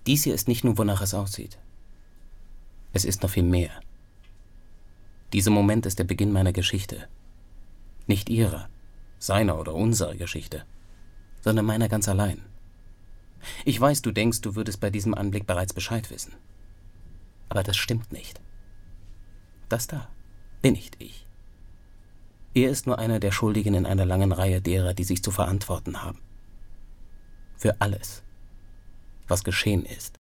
Dies hier ist nicht nur, wonach es aussieht. Es ist noch viel mehr. Dieser Moment ist der Beginn meiner Geschichte. Nicht ihrer, seiner oder unserer Geschichte, sondern meiner ganz allein. Ich weiß, du denkst, du würdest bei diesem Anblick bereits Bescheid wissen. Aber das stimmt nicht. Das da bin nicht ich. Er ist nur einer der Schuldigen in einer langen Reihe derer, die sich zu verantworten haben. Für alles, was geschehen ist.